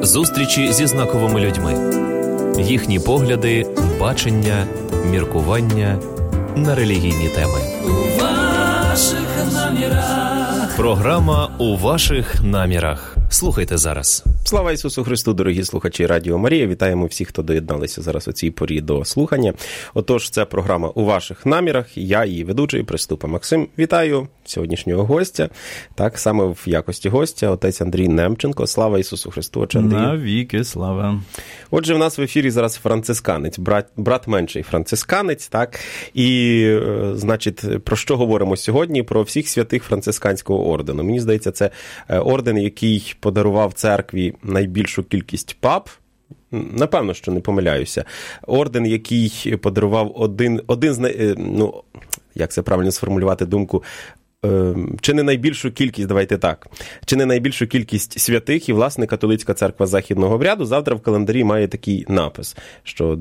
Зустрічі зі знаковими людьми. Їхні погляди, бачення, міркування на релігійні теми. У ваших намірах. Програма «У ваших намірах». Слухайте зараз. Слава Ісусу Христу, дорогі слухачі Радіо Марія. Вітаємо всіх, хто доєдналися зараз у цій порі до слухання. Отож, це програма «У ваших намірах». Я, її ведучий, Приступа Максим. Вітаю сьогоднішнього гостя. Так, саме в якості гостя, отець Андрій Немченко. Слава Ісусу Христу, отче Андрій. Навіки слава. Отже, в нас в ефірі зараз францисканець, брат менший францисканець, так? І, значить, про що говоримо сьогодні? Про всіх святих францисканського ордену. Мені здається, це орден, який подарував церкві найбільшу кількість пап. Напевно, що не помиляюся. Орден, який подарував один з як це правильно сформулювати думку, чи не найбільшу кількість, давайте так, чи не найбільшу кількість святих, і, власне, католицька церква Західного обряду завтра в календарі має такий напис, що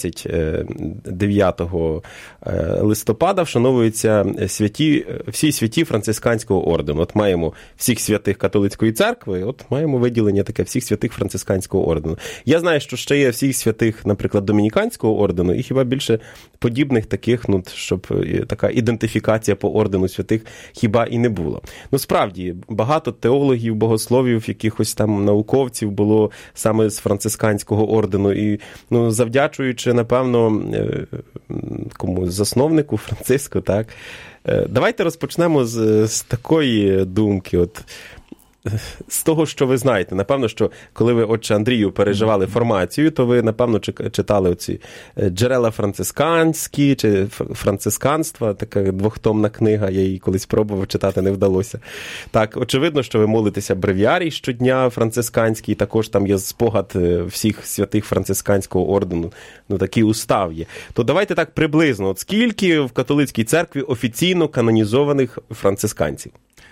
29 листопада вшановуються всі святі францисканського ордену. От маємо всіх святих католицької церкви, от маємо виділення таке всіх святих францисканського ордену. Я знаю, що ще є всіх святих, наприклад, домініканського ордену, і хіба більше подібних таких, щоб така ідентифікація по ордену святих хіба і не було. Ну, справді, багато теологів, богословів, якихось там науковців було саме з францисканського ордену. І, завдячуючи, напевно, засновнику Франциску, так. Давайте розпочнемо з такої думки, з того, що ви знаєте. Напевно, що коли ви, отче Андрію, переживали формацію, то ви, напевно, читали оці джерела францисканські, чи францисканства, така двохтомна книга, я її колись пробував читати, не вдалося. Так, очевидно, що ви молитеся бревіарій щодня францисканський, також там є спогад всіх святих францисканського ордену, такий устав є. То давайте так приблизно, от скільки в католицькій церкві офіційно канонізованих францисканців?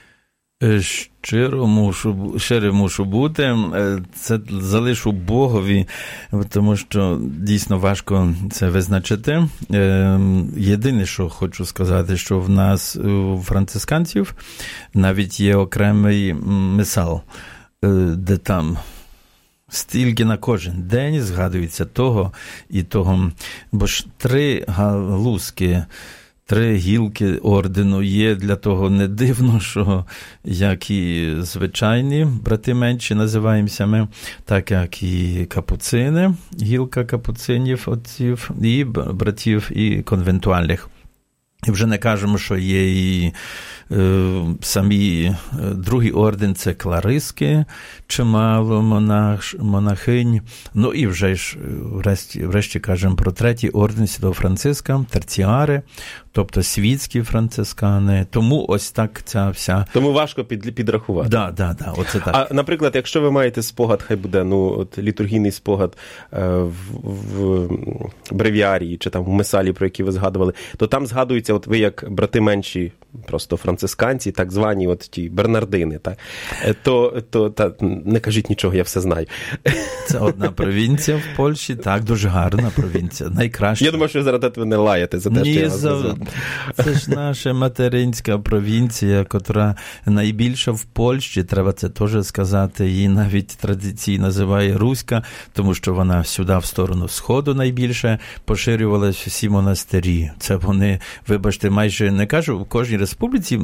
Щиро мушу бути, це залишу Богові, тому що дійсно важко це визначити. Єдине, що хочу сказати, що в нас, у францисканців, навіть є окремий мисал, де там стільки на кожен день згадується того і того, бо ж 3 галузки, 3 гілки ордену є, для того не дивно, що як і звичайні брати менші називаємося ми, так як і капуцини, гілка капуцинів, отців, і братів, і конвентуальних. І вже не кажемо, що є і самі другий орден – це клариски, чимало монахинь. Ну і вже ж врешті кажемо про третій орден Святого Франциска, терціари, тобто світські францискани. Тому ось так ця вся... Тому важко підрахувати. Да, оце так. А, наприклад, якщо ви маєте спогад, хай буде, літургійний спогад в бревіарії, чи там в мисалі, про які ви згадували, то там згадується, от ви як брати менші, просто францисканці, так звані ті бернардини, так? То не кажіть нічого, я все знаю. Це одна провінція в Польщі, так, дуже гарна провінція, найкраща. Я думаю, що зараз ви не лаєте за те, що я вас назвав. Це ж наша материнська провінція, яка найбільша в Польщі, треба це теж сказати, її навіть традиційно називає Руська, тому що вона сюди, в сторону Сходу найбільше поширювалися всі монастирі. Це вони, вибачте, майже, не кажу, в кожній республіці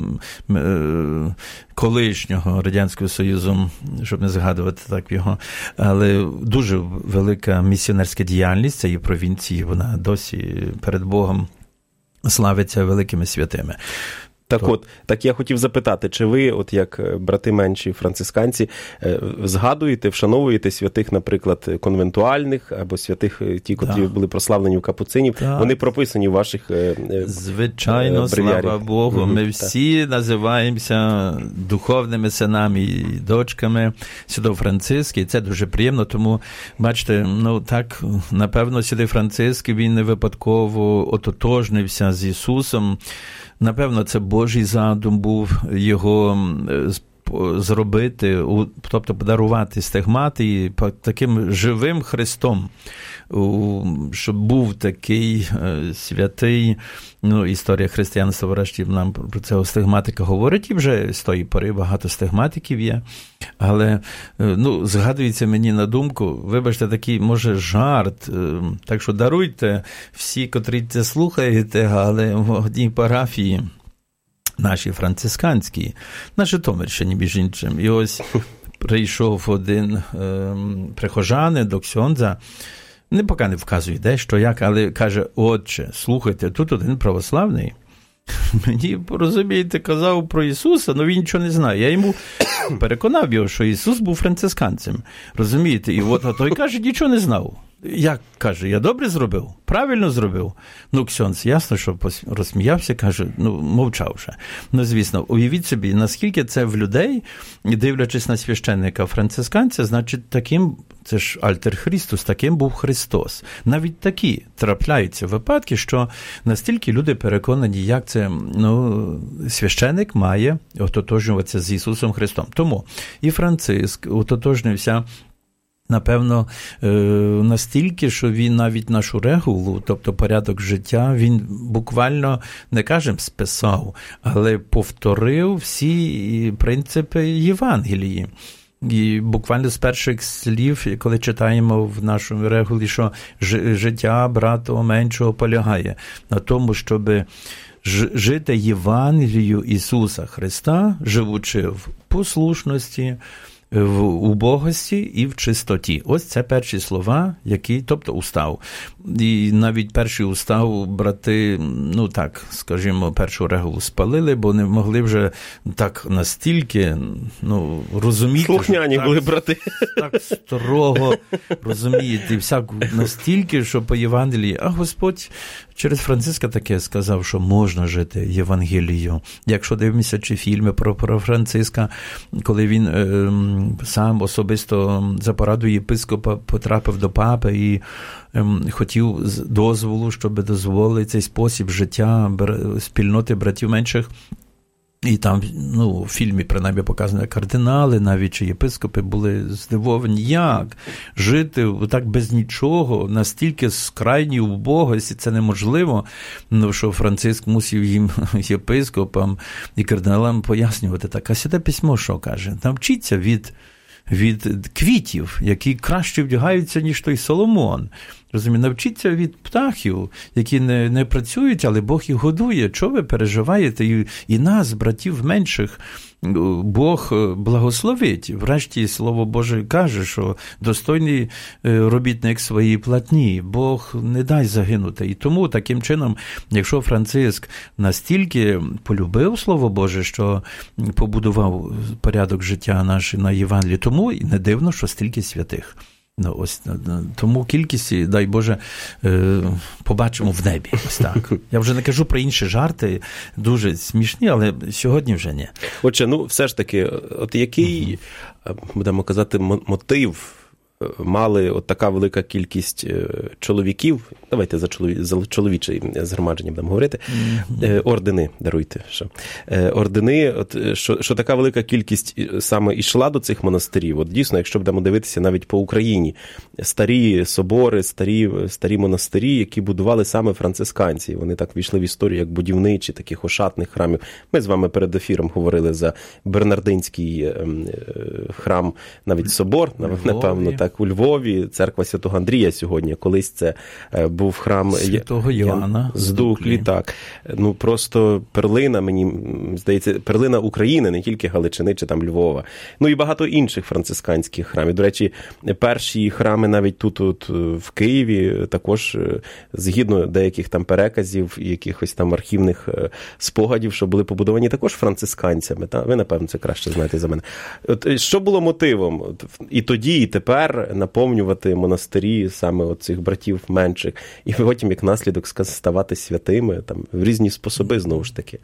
колишнього Радянського Союзу, щоб не згадувати так його, але дуже велика місіонерська діяльність цієї провінції, вона досі перед Богом славиться великими святими. Так я хотів запитати, чи ви, от як брати менші францисканці, згадуєте, вшановуєте святих, наприклад, конвентуальних, або святих, ті, котрі були прославлені в капуцинів, вони прописані в ваших звичайно, бревіаріях. Слава Богу, ми всі називаємося духовними синами і дочками Святого Франциска, і це дуже приємно, тому, бачите, так, напевно, Святий Франциск, він не випадково ототожнився з Ісусом. Напевно, це Божий задум був, його зробити, тобто подарувати стигмати таким живим Христом, щоб був такий святий, історія християнства, врешті, нам про цього стигматика говорить, і вже з тої пори багато стигматиків є, але, згадується мені на думку, вибачте, такий, може, жарт, так що даруйте всі, котрі це слухаєте, але в одній парафії, нашій францисканській, на Житомирщині, між іншим, і ось прийшов один прихожанин до ксьондза, поки не вказує, де, що, як, але каже: отче, слухайте, тут один православний мені, розумієте, казав про Ісуса, але він нічого не знає. Я йому переконав його, що Ісус був францисканцем. Розумієте? І от той каже, нічого не знав. Як, каже, я добре зробив? Правильно зробив? Ксьондз, ясно, що розсміявся, каже, мовчав вже. Звісно, уявіть собі, наскільки це в людей, дивлячись на священника францисканця, значить, таким, це ж Альтер Христос, таким був Христос. Навіть такі трапляються випадки, що настільки люди переконані, як це, священик має ототожнюватися з Ісусом Христом. Тому і Франциск ототожнився, напевно, настільки, що він навіть нашу регулу, тобто порядок життя, він буквально, не кажемо списав, але повторив всі принципи Євангелії. І буквально з перших слів, коли читаємо в нашому регулі, що життя брата меншого полягає на тому, щоб жити Євангелію Ісуса Христа, живучи в послушності, в убогості і в чистоті. Ось це перші слова, які, тобто устав. І навіть перший устав брати, скажімо, першу регулу спалили, бо не могли вже так настільки, розуміти. Слухняні були брати. Так строго розумієте, всяку настільки, що по Євангелії, а Господь через Франциска таке сказав, що можна жити Євангелією. Якщо дивимося чи фільми про Франциска, коли він сам особисто за порадою єпископа потрапив до папи і хотів дозволу, щоб дозволити цей спосіб життя спільноти братів менших. І там, в фільмі, принаймні, показано, кардинали, навіть чи єпископи були здивовані, як жити так без нічого, настільки з крайньої убогості, це неможливо, що Франциск мусив їм, єпископам і кардиналам, пояснювати так. А Святе Письмо що каже? Навчіться від квітів, які краще вдягаються, ніж той Соломон. Розумієте, навчіться від птахів, які не працюють, але Бог їх годує. Чого ви переживаєте? І нас, братів менших, Бог благословить. Врешті Слово Боже каже, що достойний робітник своїй платні. Бог не дасть загинути. І тому, таким чином, якщо Франциск настільки полюбив Слово Боже, що побудував порядок життя наш на Євангелії, тому і не дивно, що стільки святих. Тому кількість, дай Боже, побачимо в небі. Ось так. Я вже не кажу про інші жарти, дуже смішні, але сьогодні вже ні. Отже, все ж таки, от який, будемо казати, мотив мали от така велика кількість чоловіків, давайте за чоловіче згромадження будемо говорити, ордени, даруйте, ордени, що така велика кількість саме йшла до цих монастирів. От дійсно, якщо будемо дивитися навіть по Україні, старі собори, старі монастирі, які будували саме францисканці, вони так війшли в історію як будівничі таких ошатних храмів. Ми з вами перед ефіром говорили за Бернардинський храм, навіть собор, напевно, так, у Львові, церква Святого Андрія сьогодні, колись це був храм Святого Йоанна з Дуклі, так. Просто перлина, мені здається, перлина України, не тільки Галичини чи там Львова. І багато інших францисканських храмів. До речі, перші храми навіть тут в Києві також, згідно деяких там переказів, якихось там архівних спогадів, що були побудовані також францисканцями. Ви, напевно, це краще знаєте за мене. Що було мотивом і тоді, і тепер наповнювати монастирі саме цих братів менших, і потім, як наслідок, ставати святими, там, в різні способи, знову ж таки?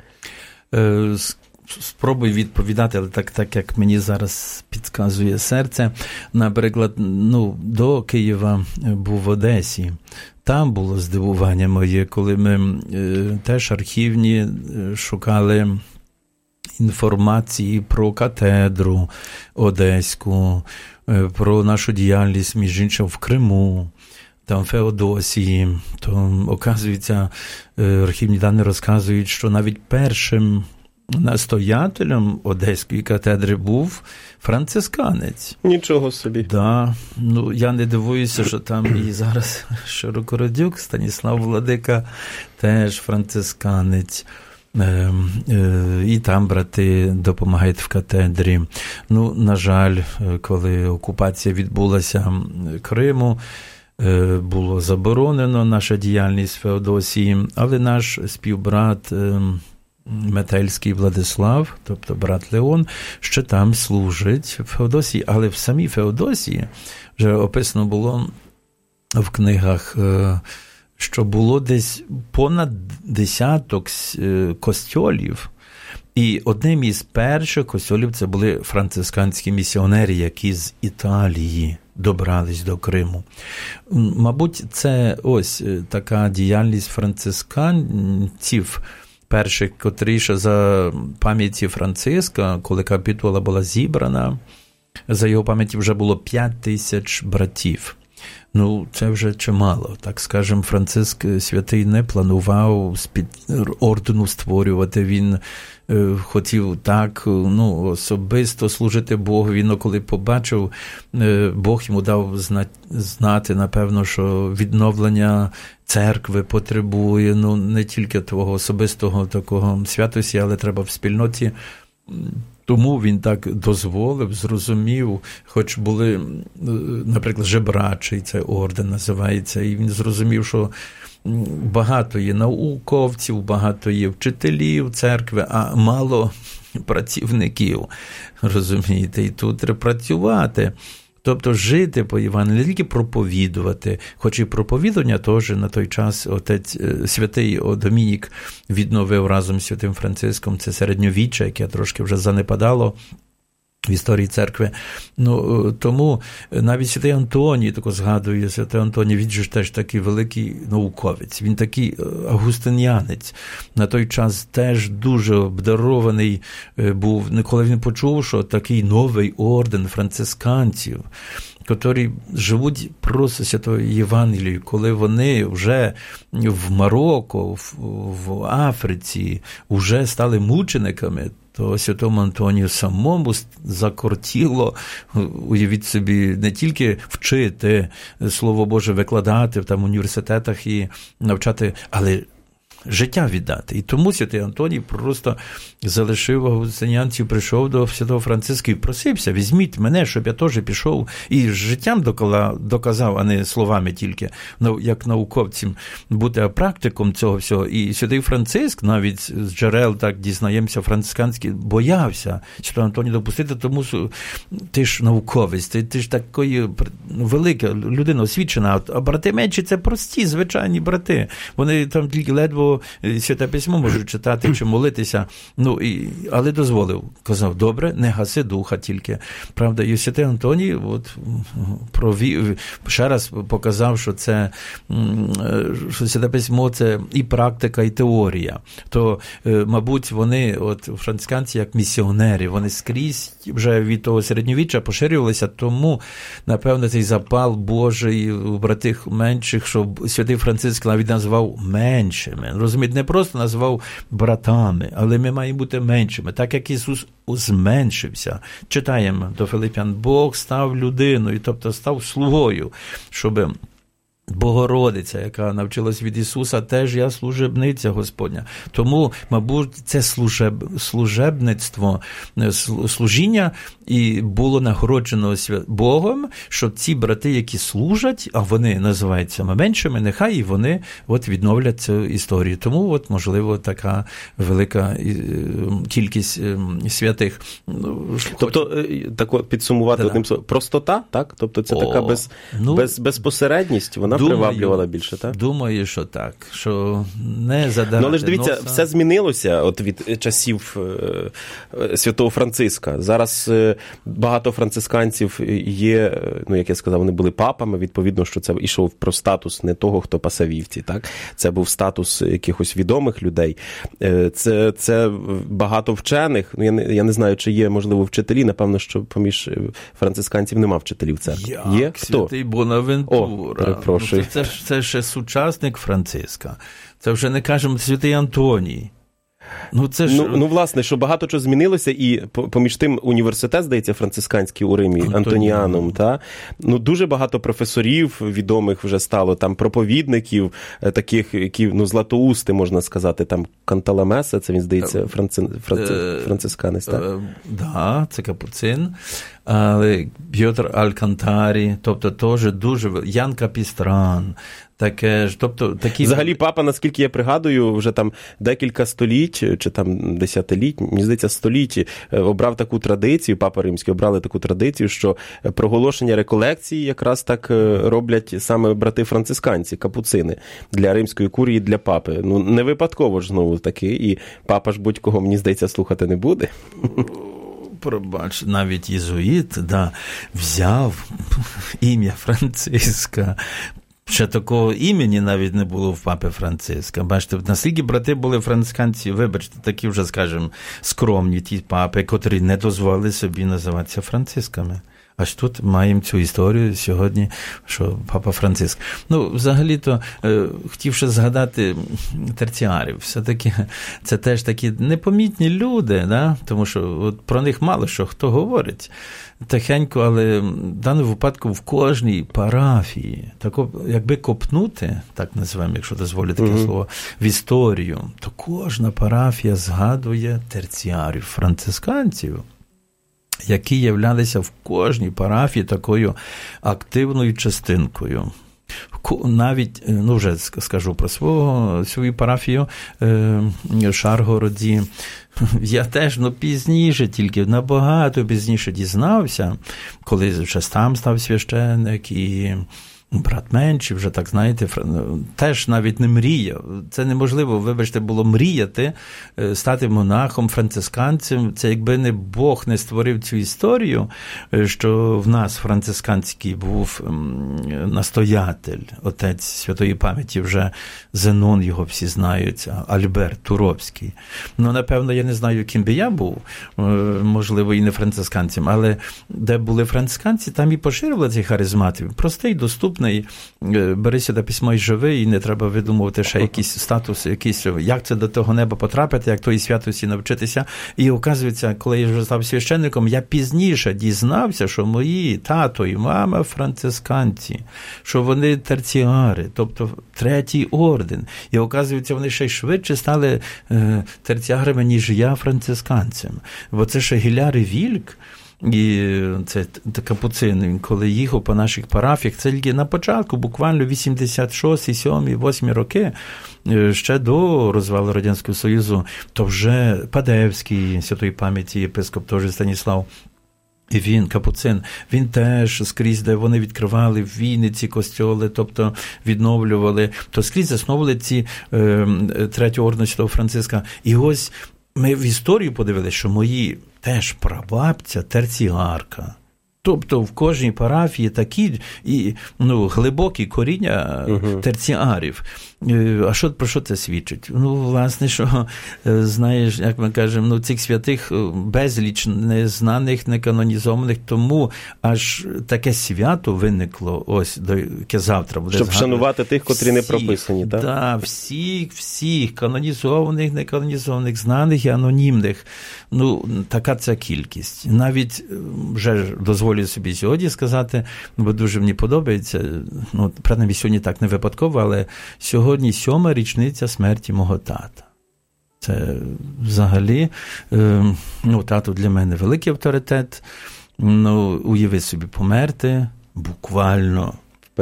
Спробую відповідати, але так як мені зараз підказує серце. Наприклад, до Києва був в Одесі. Там було здивування моє, коли ми теж архівні шукали інформації про катедру Одеську, про нашу діяльність, між іншим, в Криму, там Феодосії, то, оказується, архівні дані розказують, що навіть першим настоятелем Одеської катедри був францисканець. Нічого собі. Да. Ну, я не дивуюся, що там і зараз Широкородюк, Станіслав Владика, теж францисканець. І там брати допомагають в катедрі. Ну, на жаль, коли окупація відбулася Криму, було заборонено наша діяльність в Феодосії, але наш співбрат Метельський Владислав, тобто брат Леон, ще там служить в Феодосії, але в самій Феодосії вже описано було в книгах, що було десь понад 10 костьолів, і одним із перших костьолів це були францисканські місіонери, які з Італії добрались до Криму. Мабуть, це ось така діяльність францисканців, перших, котрі ще за пам'яті Франциска, коли капітула була зібрана, за його пам'яті вже було 5000 братів. Ну, це вже чимало. Так скажемо, Франциск Святий не планував з-під ордену створювати. Він хотів так, особисто служити Богові. Но коли побачив, Бог йому дав знати, напевно, що відновлення церкви потребує, не тільки твого особистого такого святості, але треба в спільноті. Тому він так дозволив, зрозумів, хоч були, наприклад, жебрачий, це орден називається, і він зрозумів, що багато є науковців, багато є вчителів церкви, а мало працівників, розумієте, і тут треба працювати. Тобто жити по Євангелію, не тільки проповідувати, хоч і проповідування теж на той час отець святий Домінік відновив разом з святим Франциском, це середньовіччя, яке трошки вже занепадало в історії церкви. Тому навіть святий Антоній, тако згадую, святий Антоній, він же теж такий великий науковець, він такий августинянець. На той час теж дуже обдарований був, коли він почув, що такий новий орден францисканців, які живуть просто святою Євангелією, коли вони вже в Марокко, в Африці вже стали мучениками, то святому Антонію самому закортіло, уявіть собі, не тільки вчити Слово Боже, викладати в там університетах і навчати, але життя віддати. І тому святий Антоній просто залишив августинянців, прийшов до святого Франциска і просився, візьміть мене, щоб я теж пішов і життям доказав, а не словами тільки, як науковцям бути практиком цього всього. І святий Франциск, навіть з джерел, так дізнаємося, францисканський, боявся святого Антонія допустити, тому що ти ж науковець, ти ж такої велика людина освічена, а брати менші – це прості, звичайні брати. Вони там тільки ледве Святе Письмо можуть читати чи молитися, але дозволив. Казав, добре, не гаси духа тільки. Правда, і Святий Антоній ще раз показав, що це, що Святе Письмо – це і практика, і теорія. То, мабуть, вони, францисканці, як місіонери, вони скрізь вже від того середньовіччя поширювалися, тому, напевно, цей запал Божий у братих менших, що Святий Франциск навіть назвав меншими. Розумієте, не просто назвав братами, але ми маємо бути меншими. Так як Ісус зменшився. Читаємо до Филип'ян, Бог став людиною, тобто став слугою, щоб Богородиця, яка навчилась від Ісуса, теж я служебниця Господня. Тому, мабуть, це служебництво, служіння і було нагороджено Богом, що ці брати, які служать, а вони називаються меншими, нехай і вони відновлять цю історію. Тому, можливо, така велика кількість святих. Тобто, так підсумувати одним словом, простота, так? Тобто, це така безпосередність, вона вона приваблювала більше, так? Думаю, що так. Що не задавати Ну, але ж дивіться, носа. все змінилося от від часів святого Франциска. Зараз багато францисканців є, ну, як я сказав, вони були папами, відповідно, що це йшов про статус не того, хто пасе вівці, так? Це був статус якихось відомих людей. Це багато вчених. Ну, я не знаю, чи є, можливо, вчителі. Напевно, що поміж францисканців нема вчителів в церкві. Є? Хто? Святий Бонавентура. О, перепрошую. Ну, це ще сучасник Франциска. Це вже не кажемо святий Антоній. Ну, це ж... ну, власне, що багато чого змінилося, і поміж тим університет, здається, францисканський у Римі, Антоніаном, та? Ну, дуже багато професорів відомих вже стало, там, проповідників, таких, які, ну, златоусти, можна сказати, там, Канталамеса, це він, здається, францисканець, так? Да, це капуцин. Але П'єтр Алькантарі, тобто теж дуже... Ян Капістран, таке ж, тобто такі... Взагалі папа, наскільки я пригадую, вже там декілька століть, чи там десятиліть, мені здається, століть, обрав таку традицію, папа Римський обрали таку традицію, що проголошення реколекції якраз так роблять саме брати-францисканці, капуцини, для римської курії, для папи. Ну, не випадково ж знову таки, і папа ж будь-кого, мені здається, слухати не буде. Пробач, навіть єзуїт, да, взяв ім'я Франциска. Ще такого імені навіть не було в папи Франциска. Бачите, наскільки брати були францисканці, вибачте, такі вже, скажімо, скромні ті папи, котрі не дозволили собі називатися Францисками. Аж тут маємо цю історію сьогодні, що папа Франциск. Ну, взагалі-то, хотів ще згадати терціарів. Все-таки це теж такі непомітні люди, да? Тому що от про них мало що хто говорить. Тихенько, але в даному випадку в кожній парафії, тако, якби копнути, так називаємо, якщо дозволю таке слово, в історію, то кожна парафія згадує терціарів, францисканців, які являлися в кожній парафії такою активною частинкою. Навіть, ну вже скажу про свою парафію, Шаргороді, я теж, пізніше, тільки набагато пізніше дізнався, коли вже там став священник і брат менший, вже так, знаєте, теж навіть не мріяв. Це неможливо, вибачте, було мріяти, стати монахом, францисканцем. Це якби не Бог не створив цю історію, що в нас францисканський був настоятель, отець святої пам'яті, вже Зенон, його всі знають, Альберт Туровський. Ну, напевно, я не знаю, ким би я був, можливо, і не францисканцем, але де були францисканці, там і поширювали цей харизматів. Простий, доступний, бери сюди письмо і живи, і не треба видумувати ще якийсь статус, як це до того неба потрапити, як тої святості навчитися. І, оказується, коли я вже став священником, я пізніше дізнався, що мої тато і мама францисканці, що вони терціари, тобто третій орден. І, оказується, вони ще й швидше стали терціарами, ніж я францисканцем. Бо це ще Гіляр і Вільк, і це капуцин, коли їхав по наших парафіях, це тільки на початку, буквально 86, 7, 8 роки, ще до розвалу Радянського Союзу, то вже Падевський, святої пам'яті єпископ, теж Станіслав, і він, капуцин, він теж скрізь, де вони відкривали в Вінниці костьоли, тобто відновлювали, то скрізь засновували ці третього ордену Святого Франциска. І ось ми в історію подивилися, що мої теж прабабця терціарка. Тобто в кожній парафії такі глибокі коріння терціарів. А про що це свідчить? Власне, що, знаєш, як ми кажемо, цих святих безліч незнаних, неканонізованих, тому аж таке свято виникло, ось, яке завтра буде щоб вшанувати тих, котрі не прописані, так? Так, всіх, канонізованих, неканонізованих, знаних і анонімних. Така ця кількість. Навіть, вже дозволю собі сьогодні сказати, бо дуже мені подобається, принаймні сьогодні так не випадково, але сьогодні 7-ма річниця смерті мого тата. Це взагалі, тато для мене великий авторитет. Уяви собі померти буквально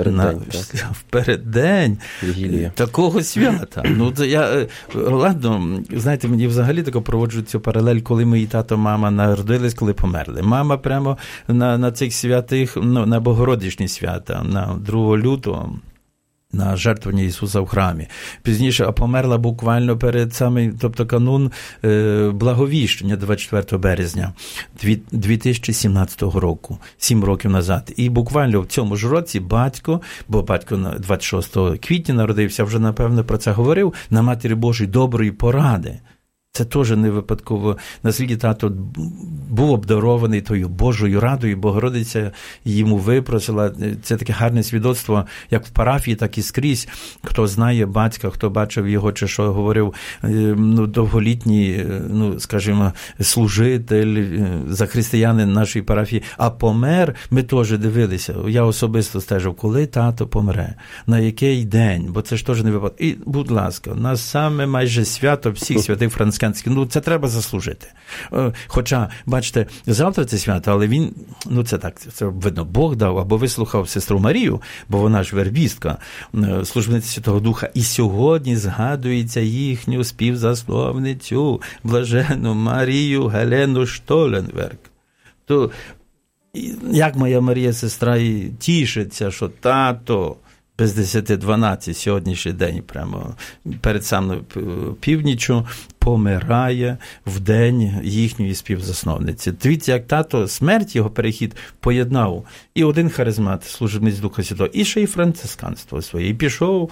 в переддень такого свята. Ладно, знаєте, мені взагалі тако проводжу цю паралель, коли мої тато, мама народились, коли померли. Мама прямо на цих святих, на Богородичні свята, на 2 лютого, на жертвування Ісуса в храмі. Пізніше, а померла буквально перед самим, тобто канун Благовіщення 24 березня 2017 року, 7 років назад. І буквально в цьому ж році батько, бо батько 26 квітня народився, вже, напевно, про це говорив, на Матері Божої доброї поради. Це теж не випадково, наскільки тато був обдарований тою Божою радою, Богородиця йому випросила. Це таке гарне свідоцтво, як в парафії, так і скрізь. Хто знає батька, хто бачив його, чи що говорив, довголітній, скажімо, служитель, захристиянин нашої парафії, а помер, ми теж дивилися. Я особисто стежив, коли тато помре, на який день, бо це ж теж не випадок. І, будь ласка, у нас саме майже свято всіх святих францисканців. Це треба заслужити. Хоча, бачите, завтра це свято, але він, це так, це видно, Бог дав, або вислухав сестру Марію, бо вона ж вербістка, службниця Святого Духа, і сьогодні згадується їхню співзасновницю, блаженну Марію Гелену Штоленберг. То як моя Марія сестра і тішиться, що тато без 10-12 сьогоднішній день, прямо перед самою північю, помирає в день їхньої співзасновниці. Дивіться, як тато смерть, його перехід поєднав. І один харизмат, служебниць Духа Святого, і ще й францисканство своє. І пішов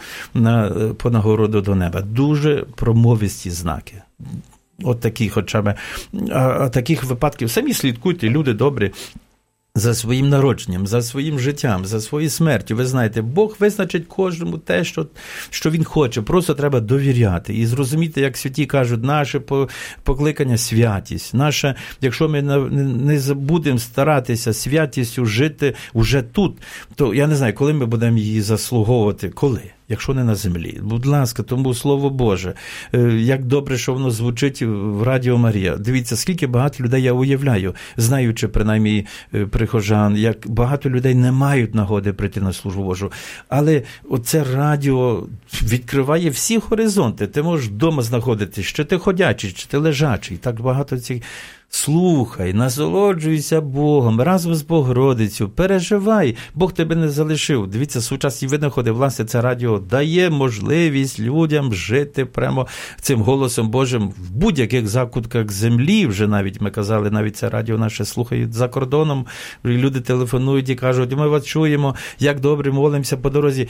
по нагороду до неба. Дуже промовисті знаки. От такі хоча б. А таких випадків самі слідкуйте, люди добрі, за своїм народженням, за своїм життям, за своєю смертю. Ви знаєте, Бог визначить кожному те, що Він хоче. Просто треба довіряти і зрозуміти, як святі кажуть, наше покликання – святість. Наше, якщо ми не будемо старатися святістю жити уже тут, то я не знаю, коли ми будемо її заслуговувати. Коли? Якщо не на землі. Будь ласка, тому Слово Боже. Як добре, що воно звучить в Радіо Марія. Дивіться, скільки багато людей я уявляю, знаючи, принаймні, прихожан, як багато людей не мають нагоди прийти на службу Божу. Але оце радіо відкриває всі горизонти. Ти можеш вдома знаходитись, чи ти ходячий, чи ти лежачий. Так багато цих... Слухай, насолоджуйся Богом, разом з Богородицею, переживай, Бог тебе не залишив. Дивіться, сучасні винаходи, власне, це радіо дає можливість людям жити прямо цим голосом Божим в будь-яких закутках землі. Вже навіть, ми казали, навіть це радіо наше слухають за кордоном, люди телефонують і кажуть, ми вас чуємо, як добре молимося по дорозі.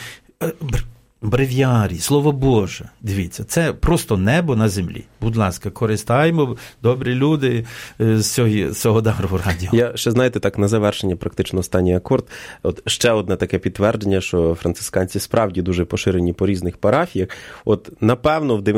Бревіарій, Слово Боже, дивіться, це просто небо на землі. Будь ласка, користаємо, добрі люди, з цього дару радіо. Я ще, знаєте, так на завершення практично останній акорд. От ще одне таке підтвердження, що францисканці справді дуже поширені по різних парафіях. От, напевно, в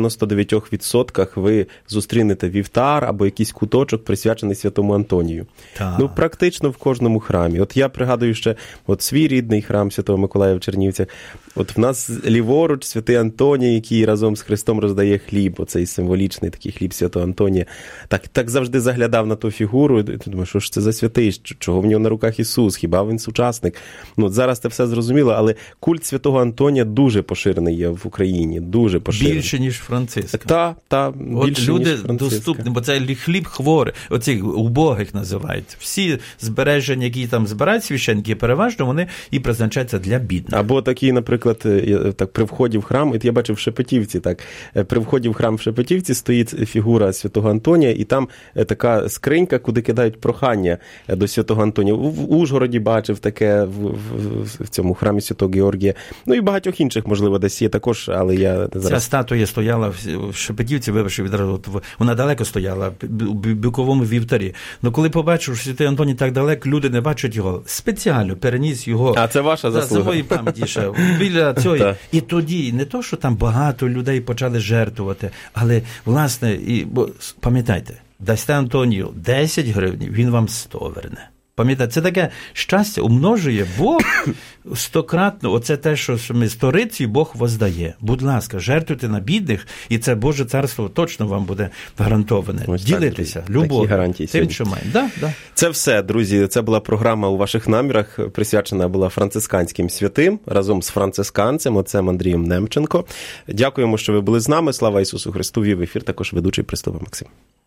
99% ви зустрінете вівтар або якийсь куточок, присвячений Святому Антонію. Так. Практично в кожному храмі. От я пригадую ще свій рідний храм Святого Миколая в Чернівцях. От в нас ліворуч Святий Антоній, який разом з Христом роздає хліб, оцей символічний такий хліб Святого Антонія. Так завжди заглядав на ту фігуру, і думаю, що ж це за святий, чого в нього на руках Ісус, хіба він сучасник? Зараз це все зрозуміло, але культ Святого Антонія дуже поширений є в Україні, дуже поширений. Більше, ніж Франциска. Більше, люди ніж Франциска. доступні, бо це хліб хворий, оцих убогих називають. Всі збереження, які там збирають священники, переважно вони і призначаються для бідних. Або такі, наприклад, так при вході в храм, я бачив в Шепетівці, при вході в храм в Шепетівці стоїть фігура Святого Антонія, і там така скринька, куди кидають прохання до Святого Антонія. В Ужгороді бачив таке, в цьому храмі Святого Георгія. І багатьох інших, можливо, десь є також, але я зараз... Ця статуя стояла в Шепетівці, вибачте, відразу, вона далеко стояла, у Біковому вівтарі. Коли побачив, що Святий Антоній так далеко, люди не бачать його, спеціально переніс його... А це ваша заслуга. За своїй пам'яті ще. Біля цього. І тоді, не то, що там багато людей почали жертвувати, але, власне, бо пам'ятайте, дасте Антонію 10 гривень, він вам 100 верне. Пам'ятаєте, це таке щастя умножує Бог 100-кратно. Оце те, що ми сторицею Бог воздає. Будь ласка, жертвуйте на бідних, і це Боже царство точно вам буде гарантоване. Ось ділитися так, любов'ю тим, що маємо. Да. Це все, друзі. Це була програма «У ваших намірах», присвячена була францисканським святим, разом з францисканцем, отцем Андрієм Немченко. Дякуємо, що ви були з нами. Слава Ісусу Христу! Вів ефір також ведучий Приступа Максим.